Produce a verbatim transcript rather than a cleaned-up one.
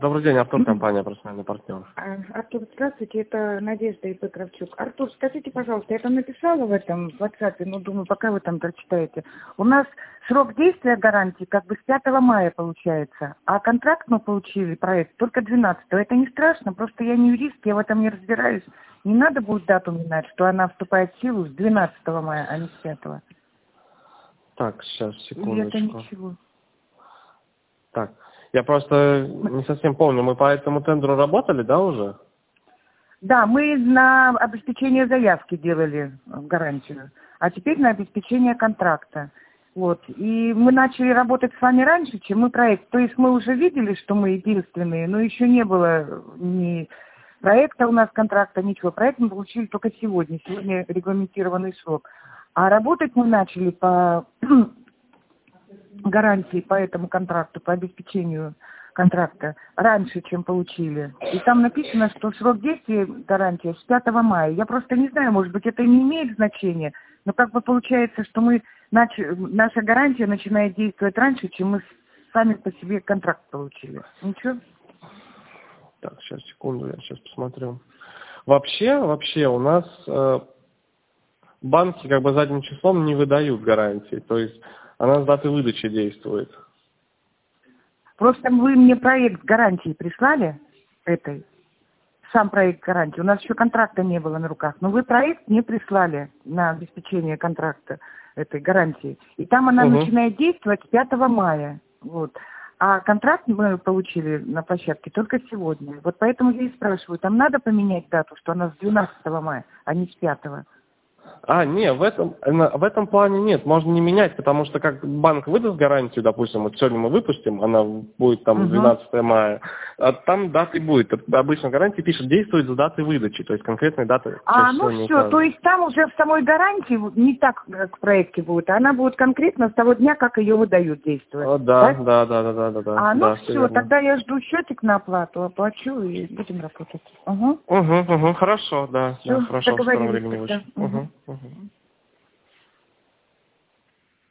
Добрый день, Артур, компания «Профессиональный партнер». А, Артур, здравствуйте, это Надежда и Кравчук. Артур, скажите, пожалуйста, я там написала в этом в WhatsApp, ну, думаю, пока вы там прочитаете. У нас срок действия гарантии как бы с пятого мая получается, а контракт мы получили, проект, только двенадцатого. Это не страшно, просто я не юрист, я в этом не разбираюсь. Не надо будет дату менять, что она вступает в силу с двенадцатого мая, а не с пятого. Так, сейчас, Или секундочку. это ничего? Так, я просто не совсем помню, мы по этому тендеру работали, да, уже? Да, мы на обеспечение заявки делали гарантию, а теперь на обеспечение контракта. Вот. И мы начали работать с вами раньше, чем мы проект. То есть мы уже видели, что мы единственные, но еще не было ни проекта у нас, контракта, ничего. Проект мы получили только сегодня. Сегодня регламентированный срок. А работать мы начали по гарантии по этому контракту, по обеспечению контракта раньше, чем получили. И там написано, что срок действия гарантии с пятого мая. Я просто не знаю, может быть, это не имеет значения, но как бы получается, что мы нач... наша гарантия начинает действовать раньше, чем мы сами по себе контракт получили. Ничего? Так, сейчас, секунду, я сейчас посмотрю. Вообще, вообще у нас э, банки как бы задним числом не выдают гарантии, то есть она с даты выдачи действует. Просто вы мне проект гарантии прислали этой, сам проект гарантии. У нас еще контракта не было на руках, но вы проект не прислали на обеспечение контракта этой гарантии. И там она Угу. начинает действовать с пятого мая. Вот. А контракт мы получили на площадке только сегодня. Вот поэтому я и спрашиваю, там надо поменять дату, что она с двенадцатого мая, а не с пятого? А, не, в этом, в этом плане нет, можно не менять, потому что как банк выдаст гарантию, допустим, вот сегодня мы выпустим, она будет там двенадцатого мая, а там даты будет. Обычно гарантия пишет, действует с даты выдачи, то есть конкретной даты. А, ну все, то есть там уже в самой гарантии не так, как в проекте будет, а она будет конкретно с того дня, как ее выдают, действовать. О, да, да, да, да, да, да, да. А, ну да, все, тогда я жду счетик на оплату, оплачу и будем работать. Угу. Угу, угу, хорошо, да, Все, да, хорошо, в скором договорились времени тогда. вышло. Угу, угу.